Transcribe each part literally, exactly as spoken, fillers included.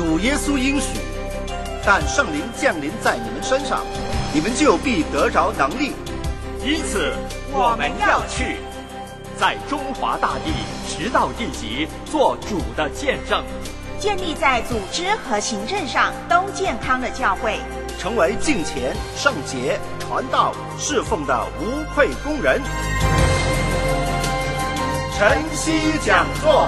主耶稣应许，但圣灵降临在你们身上，你们就必得着能力。 因此我们要去，在中华大地直到地极做主的见证， 建立在组织和行政上都健康的教会， 成为敬虔、圣洁、传道、侍奉的无愧工人。晨曦讲座，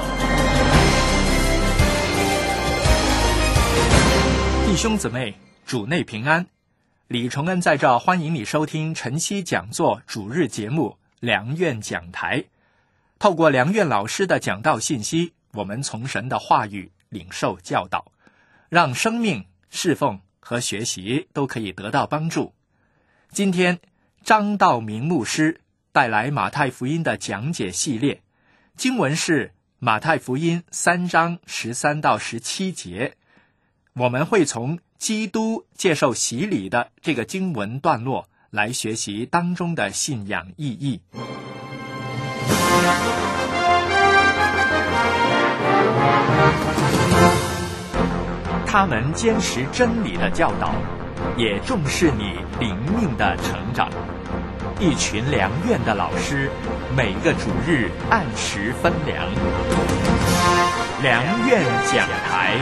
弟兄姊妹，主内平安。李崇恩在这欢迎你收听晨曦讲座主日节目良院讲台。透过良院老师的讲道信息，我们从神的话语领受教导，让生命、侍奉和学习都可以得到帮助。今天张道明牧师带来马太福音的讲解系列，经文是马太福音三章十三到十七节。我们会从基督接受洗礼的这个经文段落来学习当中的信仰意义。他们坚持真理的教导，也重视你灵命的成长。一群良院的老师，每个主日按时分粮。良院讲台。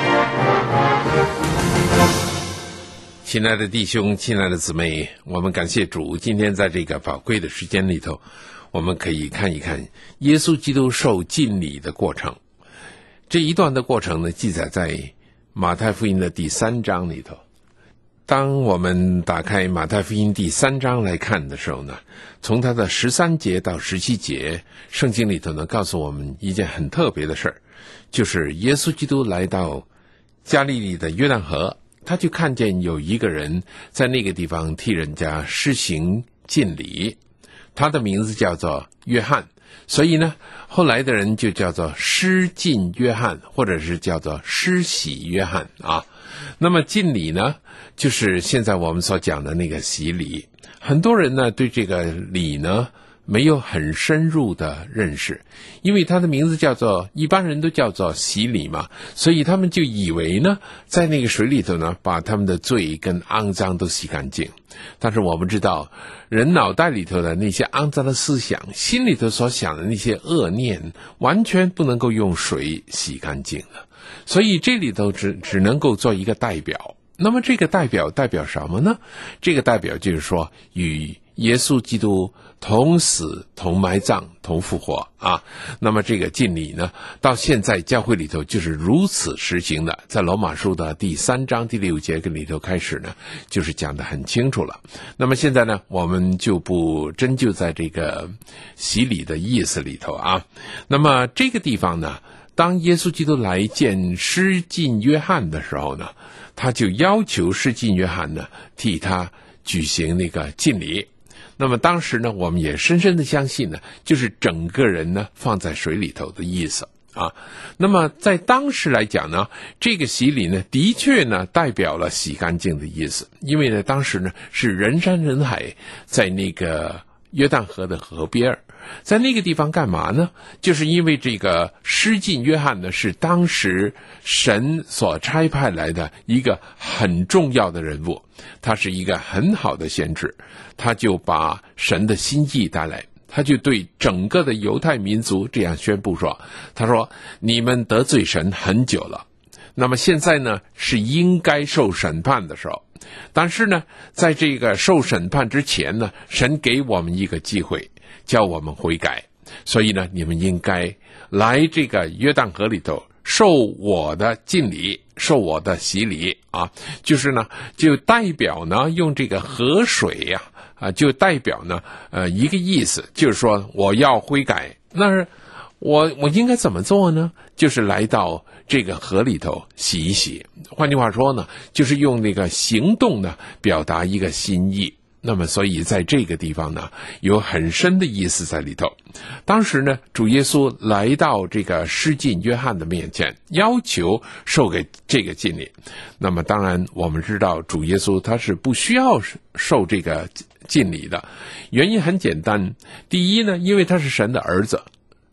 亲爱的弟兄，亲爱的姊妹，我们感谢主，今天在这个宝贵的时间里头，我们可以看一看耶稣基督受浸礼的过程。这一段的过程呢，记载在马太福音的第三章里头。当我们打开马太福音第三章来看的时候呢，从它的十三节到十七节，圣经里头呢告诉我们一件很特别的事儿，就是耶稣基督来到加利利的约旦河，他就看见有一个人在那个地方替人家施行浸礼，他的名字叫做约翰，所以呢后来的人就叫做施浸约翰，或者是叫做施洗约翰啊。那么浸礼呢，就是现在我们所讲的那个洗礼。很多人呢对这个礼呢没有很深入的认识，因为他的名字叫做，一般人都叫做洗礼嘛，所以他们就以为呢在那个水里头呢把他们的罪跟肮脏都洗干净。但是我们知道，人脑袋里头的那些肮脏的思想，心里头所想的那些恶念，完全不能够用水洗干净的，所以这里头只只能够做一个代表。那么这个代表代表什么呢？这个代表就是说，与耶稣基督同死、同埋葬、同复活啊。那么这个浸礼呢，到现在教会里头就是如此实行的。在罗马书的第三章第六节跟里头开始呢，就是讲得很清楚了。那么现在呢，我们就不针就在这个洗礼的意思里头啊。那么这个地方呢，当耶稣基督来见施浸约翰的时候呢，他就要求施浸约翰呢替他举行那个浸礼。那么当时呢，我们也深深的相信呢，就是整个人呢放在水里头的意思啊。那么在当时来讲呢，这个洗礼呢的确呢代表了洗干净的意思，因为呢当时呢是人山人海，在那个约旦河的河边，在那个地方干嘛呢？就是因为这个施浸约翰呢是当时神所差派来的一个很重要的人物，他是一个很好的先知，他就把神的心意带来，他就对整个的犹太民族这样宣布说，他说你们得罪神很久了，那么现在呢是应该受审判的时候，但是呢在这个受审判之前呢，神给我们一个机会，叫我们悔改，所以呢你们应该来这个约旦河里头受我的浸礼，受我的洗礼啊，就是呢就代表呢用这个河水呀 啊, 啊就代表呢呃一个意思，就是说我要悔改。那我我应该怎么做呢？就是来到这个河里头洗一洗，换句话说呢，就是用那个行动呢表达一个心意。那么所以在这个地方呢有很深的意思在里头。当时呢主耶稣来到这个施浸约翰的面前，要求受给这个浸礼。那么当然我们知道主耶稣他是不需要受这个浸礼的，原因很简单，第一呢因为他是神的儿子，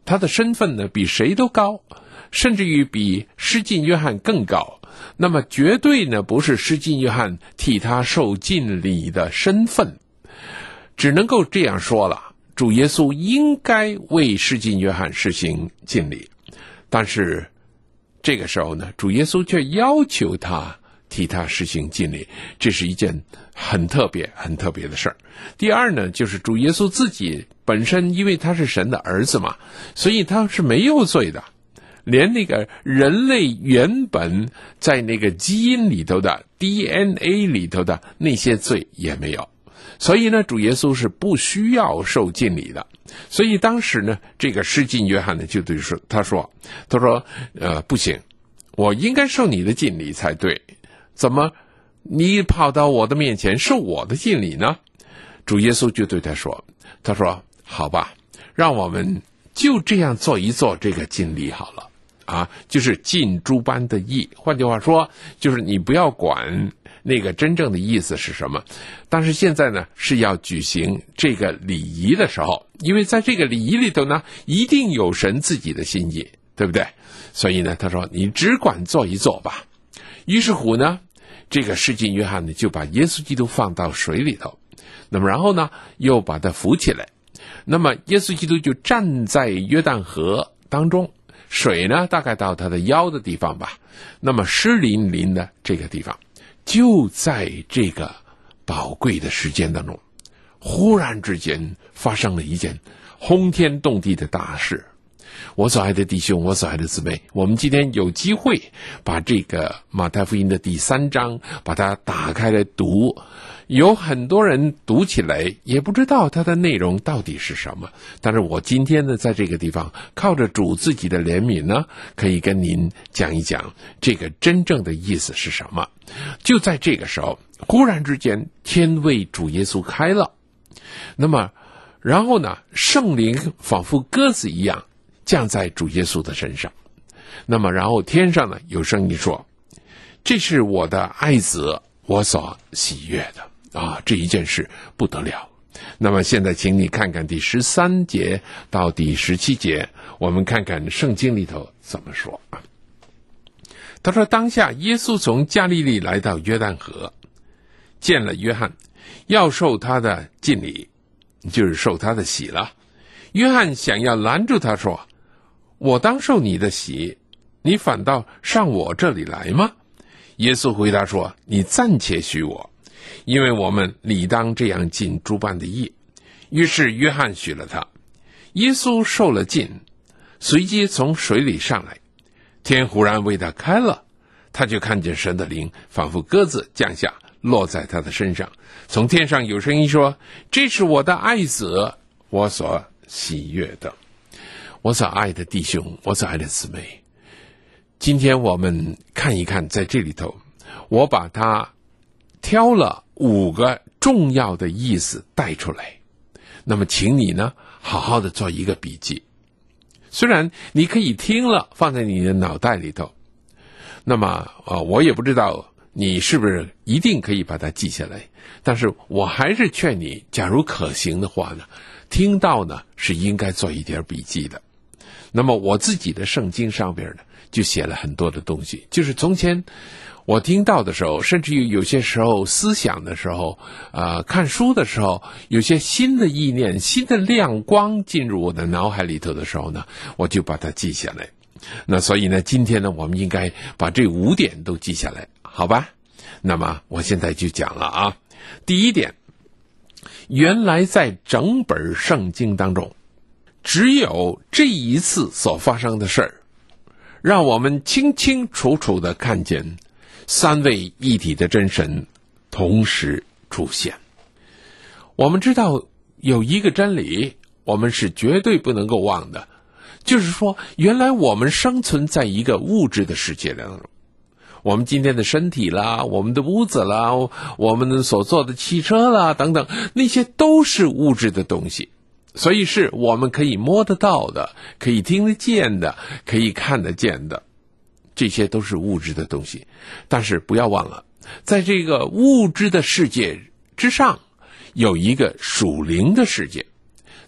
他的身份呢比谁都高，甚至于比施浸约翰更高。那么绝对呢不是施浸约翰替他受浸礼的身份，只能够这样说了，主耶稣应该为施浸约翰实行浸礼，但是这个时候呢，主耶稣却要求他替他实行浸礼，这是一件很特别很特别的事儿。第二呢，就是主耶稣自己本身因为他是神的儿子嘛，所以他是没有罪的，连那个人类原本在那个基因里头的 D N A 里头的那些罪也没有，所以呢主耶稣是不需要受浸礼的。所以当时呢这个施浸约翰呢就对说他说他说呃不行，我应该受你的浸礼才对，怎么你跑到我的面前受我的浸礼呢？主耶稣就对他说他说好吧，让我们就这样做一做这个浸礼好了啊，就是尽诸般的义。换句话说，就是你不要管那个真正的意思是什么，但是现在呢是要举行这个礼仪的时候，因为在这个礼仪里头呢一定有神自己的心意，对不对？所以呢他说你只管做一做吧。于是乎呢这个施浸约翰呢就把耶稣基督放到水里头，那么然后呢又把他扶起来，那么耶稣基督就站在约旦河当中，水呢大概到他的腰的地方吧，那么湿淋淋的这个地方，就在这个宝贵的时间当中，忽然之间发生了一件轰天动地的大事。我所爱的弟兄，我所爱的姊妹，我们今天有机会把这个马太福音的第三章把它打开来读，有很多人读起来也不知道它的内容到底是什么，但是我今天呢在这个地方靠着主自己的怜悯呢，可以跟您讲一讲这个真正的意思是什么。就在这个时候，忽然之间天为主耶稣开了，那么然后呢圣灵仿佛鸽子一样降在主耶稣的身上，那么然后天上呢有声音说，这是我的爱子，我所喜悦的啊，这一件事不得了。那么现在请你看看第十三节到第十七节，我们看看圣经里头怎么说啊。他说当下耶稣从加利利来到约旦河，见了约翰，要受他的浸礼，就是受他的洗了。约翰想要拦住他说，我当受你的洗，你反倒上我这里来吗？耶稣回答说，你暂且许我，因为我们理当这样尽诸般的义。于是约翰许了他，耶稣受了浸，随即从水里上来，天忽然为他开了，他就看见神的灵仿佛鸽子降下，落在他的身上。从天上有声音说，这是我的爱子，我所喜悦的。我所爱的弟兄，我所爱的姊妹，今天我们看一看，在这里头我把它挑了五个重要的意思带出来，那么请你呢好好的做一个笔记。虽然你可以听了放在你的脑袋里头，那么呃，我也不知道你是不是一定可以把它记下来，但是我还是劝你，假如可行的话呢，听到呢是应该做一点笔记的。那么我自己的圣经上边呢就写了很多的东西，就是从前我听到的时候，甚至于有些时候思想的时候呃，看书的时候，有些新的意念，新的亮光进入我的脑海里头的时候呢，我就把它记下来。那所以呢今天呢我们应该把这五点都记下来，好吧？那么我现在就讲了啊。第一点，原来在整本圣经当中，只有这一次所发生的事儿，让我们清清楚楚地看见三位一体的真神同时出现。我们知道有一个真理，我们是绝对不能够忘的，就是说原来我们生存在一个物质的世界当中，我们今天的身体啦，我们的屋子啦，我们所坐的汽车啦等等，那些都是物质的东西，所以是我们可以摸得到的，可以听得见的，可以看得见的，这些都是物质的东西。但是不要忘了，在这个物质的世界之上有一个属灵的世界，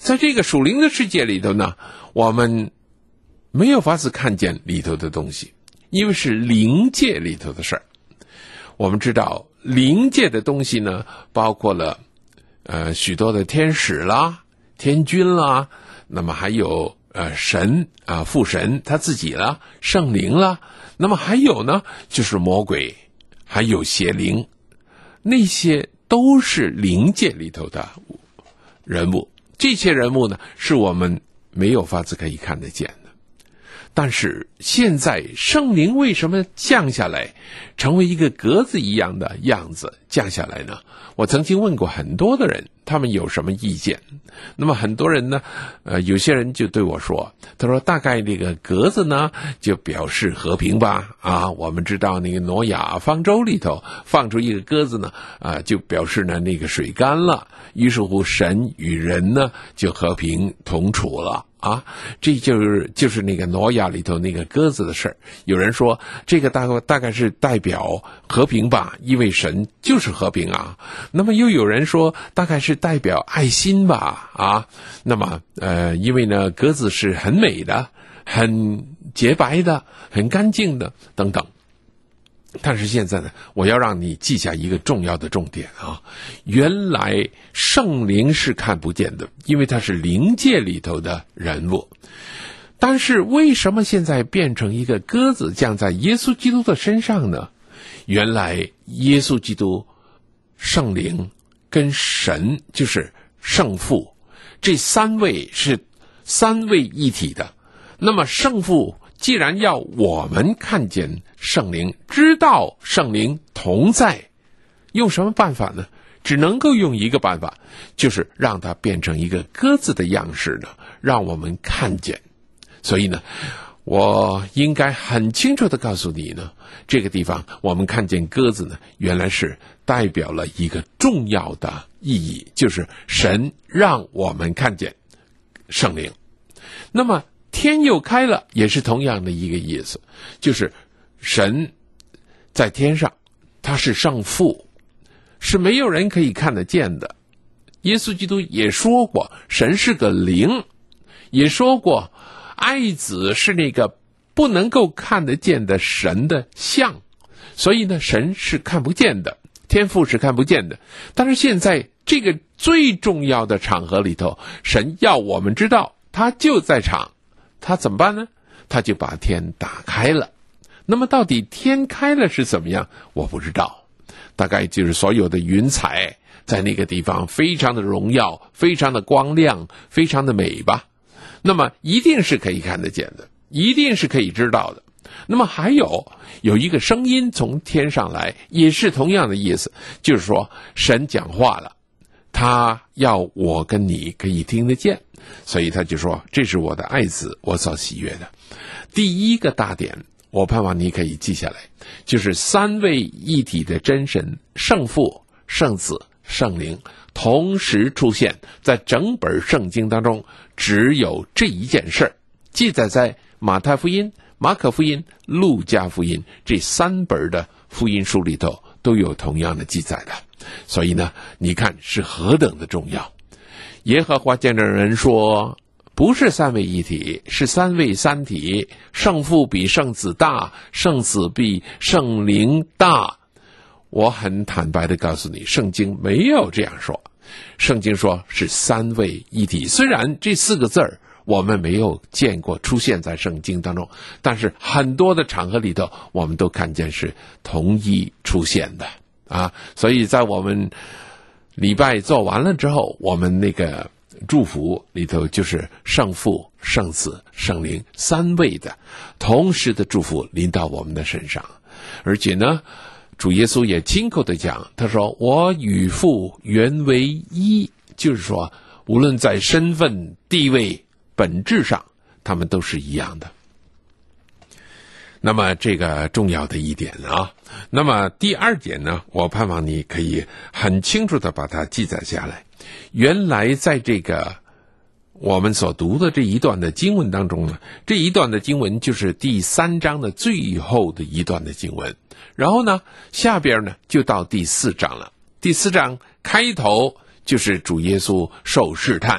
在这个属灵的世界里头呢，我们没有法子看见里头的东西，因为是灵界里头的事儿。我们知道灵界的东西呢，包括了呃许多的天使啦、天君啦，那么还有呃神啊、父神他自己啦、圣灵啦，那么还有呢就是魔鬼，还有邪灵，那些都是灵界里头的人物。这些人物呢，是我们没有法子可以看得见的。但是现在圣灵为什么降下来，成为一个鸽子一样的样子降下来呢？我曾经问过很多的人，他们有什么意见？那么很多人呢，呃，有些人就对我说，他说大概那个鸽子呢，就表示和平吧。啊，我们知道那个挪亚方舟里头放出一个鸽子呢，啊，就表示呢那个水干了，于是乎神与人呢就和平同处了。啊，这就是就是那个挪亚里头那个鸽子的事儿。有人说这个大概大概是代表和平吧，因为神就是和平啊。那么又有人说大概是代表爱心吧，啊，那么呃，因为呢鸽子是很美的、很洁白的、很干净的等等。但是现在呢，我要让你记下一个重要的重点啊！原来圣灵是看不见的，因为它是灵界里头的人物。但是为什么现在变成一个鸽子降在耶稣基督的身上呢？原来耶稣基督、圣灵跟神，就是圣父，这三位是三位一体的。那么圣父既然要我们看见圣灵，知道圣灵同在，用什么办法呢？只能够用一个办法，就是让它变成一个鸽子的样式呢，让我们看见。所以呢，我应该很清楚地告诉你呢，这个地方我们看见鸽子呢，原来是代表了一个重要的意义，就是神让我们看见圣灵。那么天又开了，也是同样的一个意思，就是神在天上，他是圣父，是没有人可以看得见的。耶稣基督也说过，神是个灵，也说过爱子是那个不能够看得见的神的像，所以呢，神是看不见的，天父是看不见的。但是现在这个最重要的场合里头，神要我们知道他就在场，他怎么办呢？他就把天打开了。那么到底天开了是怎么样？我不知道，大概就是所有的云彩在那个地方非常的荣耀，非常的光亮，非常的美吧。那么一定是可以看得见的，一定是可以知道的。那么还有有一个声音从天上来，也是同样的意思，就是说神讲话了，他要我跟你可以听得见，所以他就说这是我的爱子，我所喜悦的。第一个大点，我盼望你可以记下来，就是三位一体的真神，圣父、圣子、圣灵同时出现在整本圣经当中，只有这一件事儿记载在马太福音、马可福音、路加福音这三本的福音书里头都有同样的记载的。所以呢，你看是何等的重要。耶和华见证人说，不是三位一体，是三位三体，圣父比圣子大，圣子比圣灵大。我很坦白的告诉你，圣经没有这样说，圣经说是三位一体。虽然这四个字儿我们没有见过出现在圣经当中，但是很多的场合里头我们都看见是同一出现的啊。所以在我们礼拜做完了之后，我们那个祝福里头就是圣父、圣子、圣灵三位的同时的祝福临到我们的身上。而且呢，主耶稣也亲口的讲，他说我与父原为一，就是说无论在身份、地位、本质上他们都是一样的。那么这个重要的一点啊，那么第二点呢，我盼望你可以很清楚的把它记载下来。原来在这个我们所读的这一段的经文当中呢，这一段的经文就是第三章的最后的一段的经文，然后呢下边呢就到第四章了。第四章开头就是主耶稣受试探，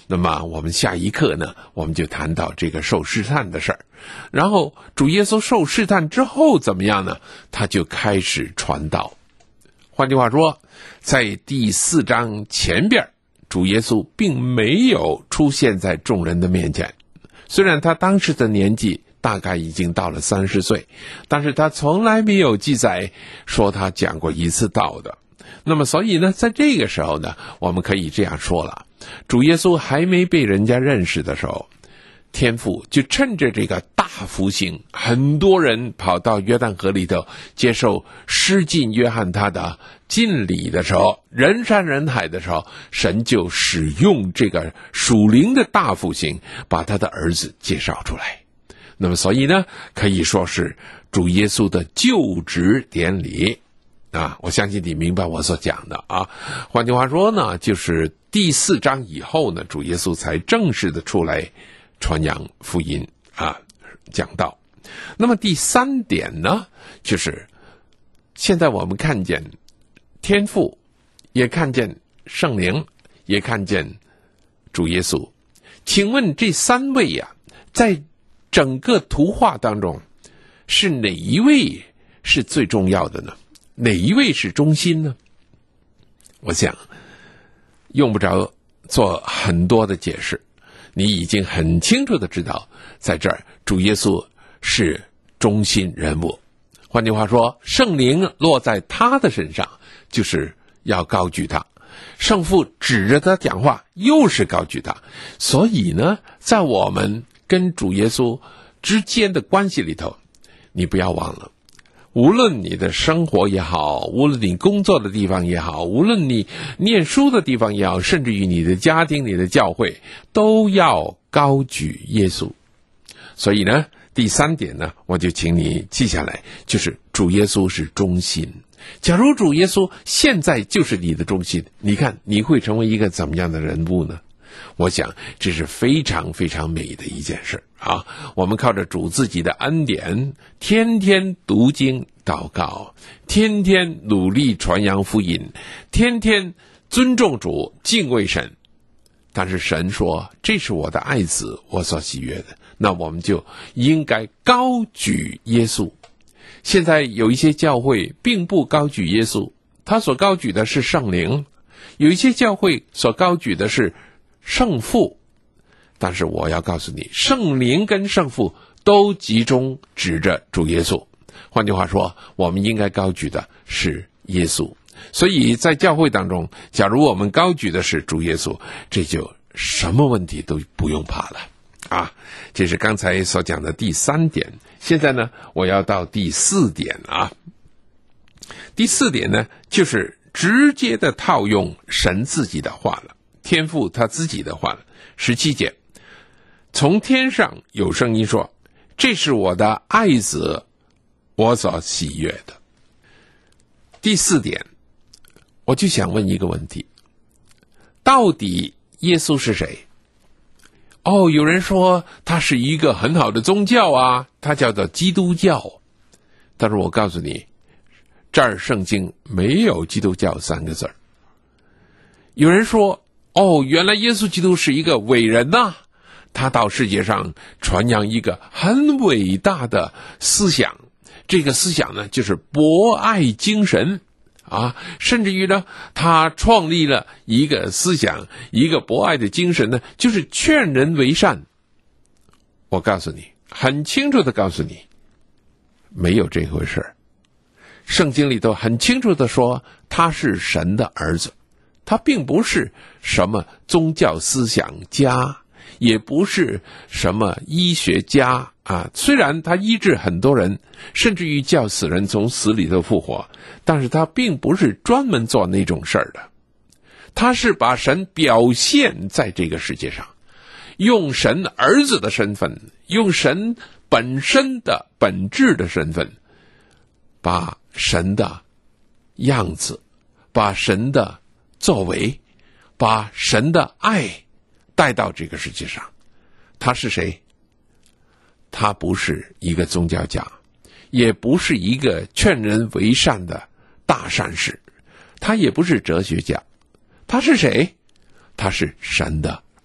那么我们下一课呢，我们就谈到这个受试探的事儿。然后主耶稣受试探之后怎么样呢？他就开始传道。换句话说，在第四章前边，主耶稣并没有出现在众人的面前。虽然他当时的年纪大概已经到了三十岁，但是他从来没有记载说他讲过一次道的。那么所以呢，在这个时候呢，我们可以这样说了，主耶稣还没被人家认识的时候，天父就趁着这个大复兴，很多人跑到约旦河里头接受施浸约翰他的浸礼的时候，人山人海的时候，神就使用这个属灵的大复兴，把他的儿子介绍出来。那么所以呢，可以说是主耶稣的就职典礼啊，我相信你明白我所讲的啊。换句话说呢，就是第四章以后呢，主耶稣才正式的出来传扬福音啊，讲道。那么第三点呢，就是现在我们看见天父，也看见圣灵，也看见主耶稣。请问这三位呀、啊，在整个图画当中，是哪一位是最重要的呢？哪一位是中心呢？我想用不着做很多的解释，你已经很清楚的知道，在这儿主耶稣是中心人物。换句话说，圣灵落在他的身上，就是要高举他；圣父指着他讲话，又是高举他。所以呢，在我们跟主耶稣之间的关系里头，你不要忘了，无论你的生活也好，无论你工作的地方也好，无论你念书的地方也好，甚至于你的家庭、你的教会，都要高举耶稣。所以呢，第三点呢，我就请你记下来，就是主耶稣是中心。假如主耶稣现在就是你的中心，你看你会成为一个怎么样的人物呢？我想这是非常非常美的一件事啊！我们靠着主自己的恩典，天天读经祷告，天天努力传扬福音，天天尊重主，敬畏神。但是神说，这是我的爱子，我所喜悦的，那我们就应该高举耶稣。现在有一些教会并不高举耶稣，他所高举的是圣灵；有一些教会所高举的是圣父。但是我要告诉你，圣灵跟圣父都集中指着主耶稣。换句话说，我们应该高举的是耶稣。所以在教会当中，假如我们高举的是主耶稣，这就什么问题都不用怕了啊！这是刚才所讲的第三点。现在呢，我要到第四点啊。第四点呢，就是直接的套用神自己的话了，天父他自己的话了。十七节，从天上有声音说，这是我的爱子，我所喜悦的。第四点，我就想问一个问题，到底耶稣是谁？哦，有人说他是一个很好的宗教啊，他叫做基督教。但是我告诉你，这儿圣经没有基督教三个字儿。有人说，哦，原来耶稣基督是一个伟人呐、啊，他到世界上传扬一个很伟大的思想，这个思想呢，就是博爱精神啊，甚至于呢，他创立了一个思想，一个博爱的精神呢，就是劝人为善。我告诉你，很清楚的告诉你，没有这回事。圣经里头很清楚的说，他是神的儿子，他并不是什么宗教思想家，也不是什么医学家啊。虽然他医治很多人，甚至于叫死人从死里头复活，但是他并不是专门做那种事儿的。他是把神表现在这个世界上，用神儿子的身份，用神本身的本质的身份，把神的样子，把神的作为，把神的爱带到这个世界上。他是谁？他不是一个宗教家，也不是一个劝人为善的大善士，他也不是哲学家。他是谁？他是神的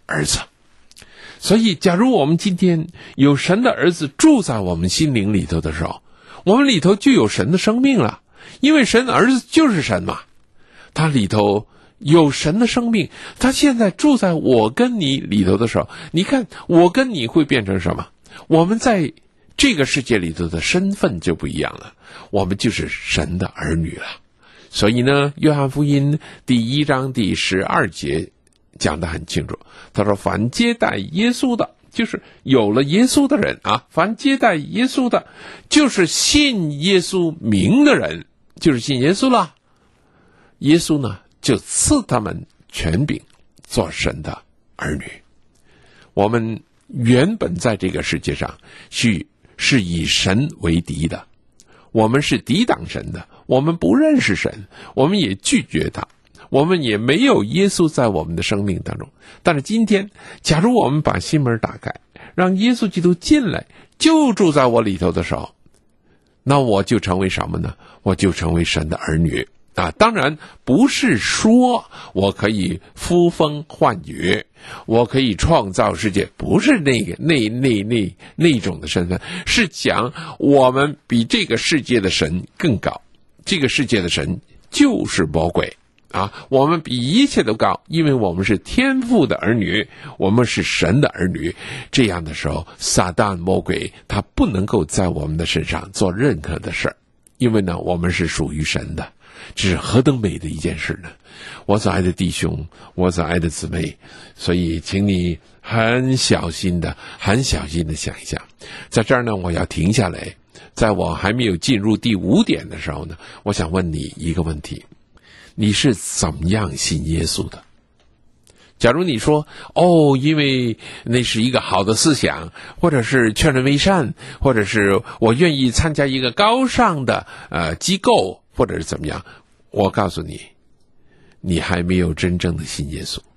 儿子。所以假如我们今天有神的儿子住在我们心灵里头的时候，我们里头就有神的生命了，因为神的儿子就是神嘛，他里头有神的生命。他现在住在我跟你里头的时候，你看我跟你会变成什么？我们在这个世界里头的身份就不一样了，我们就是神的儿女了。所以呢，约翰福音第一章第十二节讲得很清楚，他说凡接待耶稣的，就是有了耶稣的人啊，凡接待耶稣的，就是信耶稣名的人，就是信耶稣了。耶稣呢就赐他们权柄做神的儿女。我们原本在这个世界上是是以神为敌的，我们是抵挡神的，我们不认识神，我们也拒绝他，我们也没有耶稣在我们的生命当中。但是今天假如我们把心门打开，让耶稣基督进来，就住在我里头的时候，那我就成为什么呢？我就成为神的儿女啊！当然不是说我可以呼风唤雨，我可以创造世界，不是那个那那那那种的身份，是讲我们比这个世界的神更高。这个世界的神就是魔鬼啊！我们比一切都高，因为我们是天父的儿女，我们是神的儿女。这样的时候，撒旦魔鬼他不能够在我们的身上做任何的事儿，因为呢，我们是属于神的。这是何等美的一件事呢！我所爱的弟兄，我所爱的姊妹，所以请你很小心的很小心的想一想。在这儿呢，我要停下来，在我还没有进入第五点的时候呢，我想问你一个问题：你是怎么样信耶稣的？假如你说哦，因为那是一个好的思想，或者是劝人为善，或者是我愿意参加一个高尚的呃机构，或者是怎么样，我告诉你，你还没有真正的信耶稣。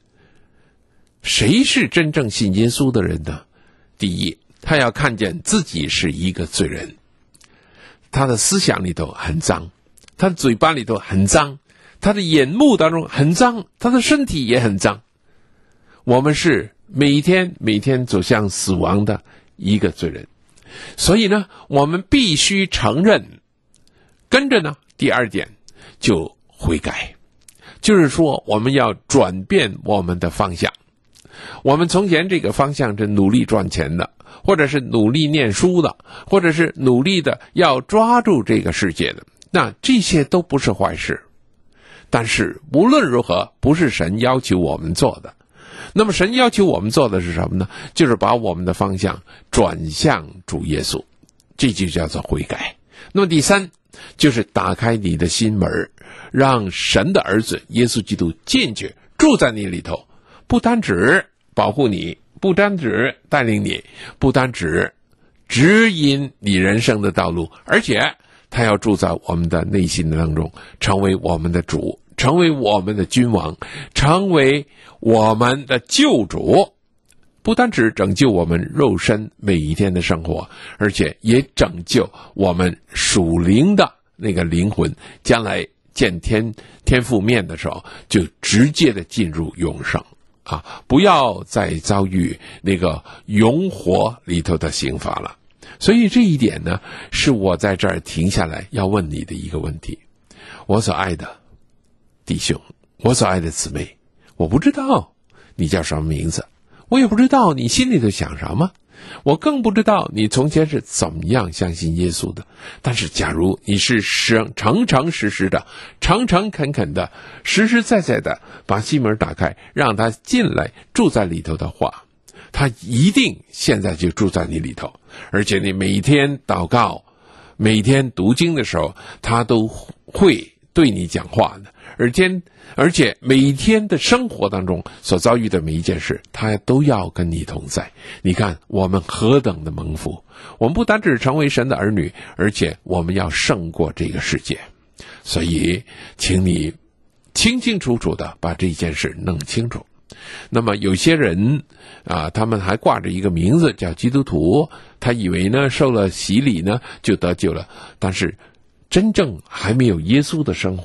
谁是真正信耶稣的人呢？第一，他要看见自己是一个罪人，他的思想里头很脏，他的嘴巴里头很脏，他的眼目当中很脏，他的身体也很脏。我们是每天每天走向死亡的一个罪人，所以呢，我们必须承认。跟着呢，第二点就悔改，就是说我们要转变我们的方向。我们从前这个方向是努力赚钱的，或者是努力念书的，或者是努力的要抓住这个世界的，那这些都不是坏事。但是无论如何，不是神要求我们做的。那么神要求我们做的是什么呢？就是把我们的方向转向主耶稣，这就叫做悔改。那么第三，就是打开你的心门，让神的儿子耶稣基督进去住在你里头，不单只保护你，不单只带领你，不单只指引你人生的道路，而且他要住在我们的内心当中，成为我们的主，成为我们的君王，成为我们的救主。不单只拯救我们肉身每一天的生活，而且也拯救我们属灵的那个灵魂，将来见天天父面的时候，就直接的进入永生啊！不要再遭遇那个永火里头的刑罚了。所以这一点呢，是我在这儿停下来要问你的一个问题。我所爱的弟兄，我所爱的姊妹，我不知道你叫什么名字，我也不知道你心里头想什么，我更不知道你从前是怎么样相信耶稣的。但是假如你是诚诚实实的，诚诚恳恳的，实实在在的把心门打开，让他进来住在里头的话，他一定现在就住在你里头。而且你每天祷告，每天读经的时候，他都会对你讲话的。而且而且每天的生活当中所遭遇的每一件事，他都要跟你同在。你看我们何等的蒙福，我们不单只成为神的儿女，而且我们要胜过这个世界。所以请你清清楚楚的把这件事弄清楚。那么有些人啊，他们还挂着一个名字叫基督徒，他以为呢受了洗礼呢就得救了，但是真正还没有耶稣的生活，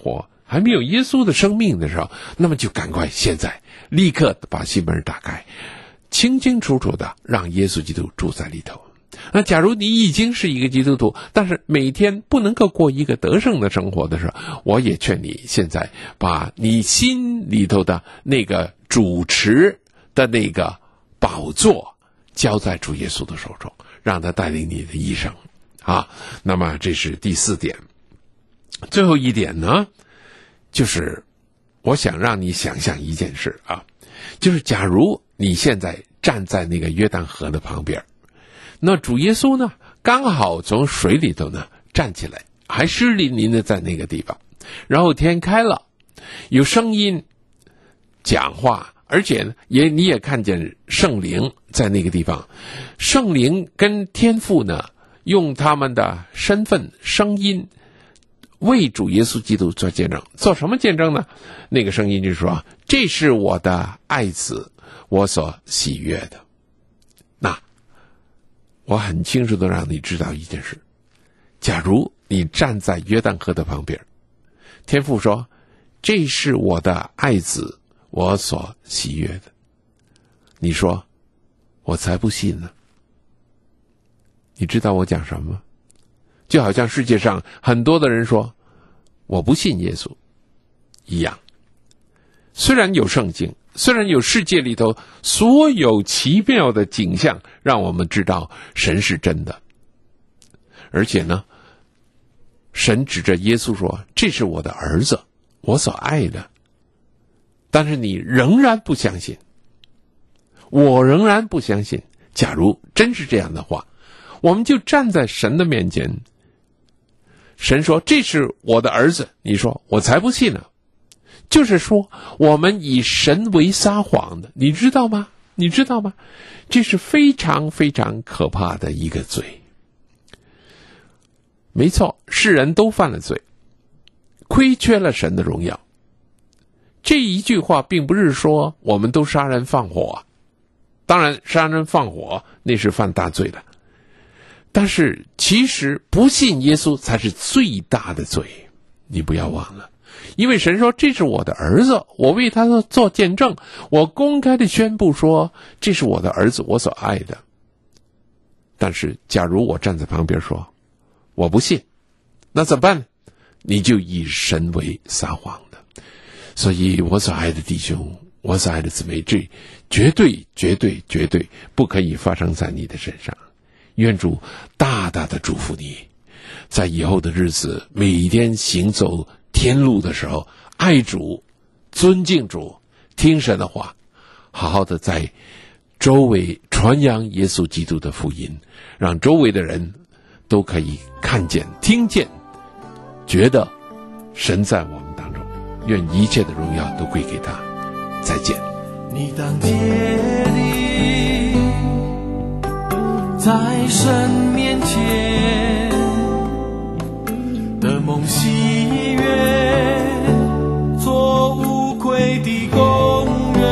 还没有耶稣的生命的时候，那么就赶快现在立刻把心门打开，清清楚楚的让耶稣基督住在里头。那假如你已经是一个基督徒，但是每天不能够过一个得胜的生活的时候，我也劝你现在把你心里头的那个主持的那个宝座交在主耶稣的手中，让他带领你的一生啊。那么这是第四点。最后一点呢，就是我想让你想象一件事啊，就是假如你现在站在那个约旦河的旁边，那主耶稣呢刚好从水里头呢站起来，还湿淋淋的在那个地方，然后天开了，有声音讲话，而且呢也你也看见圣灵在那个地方，圣灵跟天父呢用他们的身份声音为主耶稣基督做见证。做什么见证呢？那个声音就是说，这是我的爱子，我所喜悦的。那我很清楚的让你知道一件事，假如你站在约旦河的旁边，天父说，这是我的爱子，我所喜悦的，你说我才不信呢。你知道我讲什么吗？就好像世界上很多的人说我不信耶稣一样。虽然有圣经，虽然有世界里头所有奇妙的景象让我们知道神是真的，而且呢神指着耶稣说，这是我的儿子，我所爱的，但是你仍然不相信，我仍然不相信。假如真是这样的话，我们就站在神的面前，神说这是我的儿子，你说我才不信呢。就是说我们以神为撒谎的，你知道吗？你知道吗？这是非常非常可怕的一个罪。没错，世人都犯了罪，亏缺了神的荣耀。这一句话并不是说我们都杀人放火，当然杀人放火那是犯大罪的，但是其实不信耶稣才是最大的罪，你不要忘了。因为神说这是我的儿子，我为他做见证，我公开的宣布说这是我的儿子，我所爱的。但是假如我站在旁边说我不信，那怎么办呢？你就以神为撒谎的。所以我所爱的弟兄，我所爱的姊妹，这绝对绝对绝对不可以发生在你的身上。愿主大大的祝福你，在以后的日子每天行走天路的时候，爱主，尊敬主，听神的话，好好的在周围传扬耶稣基督的福音，让周围的人都可以看见听见，觉得神在我们当中。愿一切的荣耀都归给他。再见。 你当竭力在神面前的梦喜悦，做无愧的工人，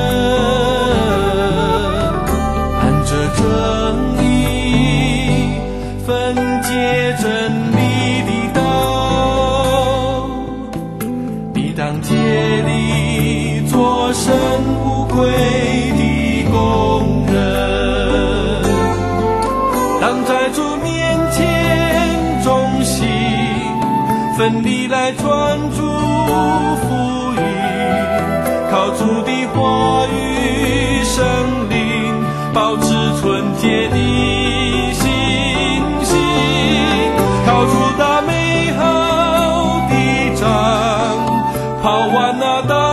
按着正义分解真理的道，你当竭力做神无愧的工人，当在主面前忠心奋力来传主福音，靠主的话语圣灵保持纯洁的信心，靠主打美好的仗，跑完那大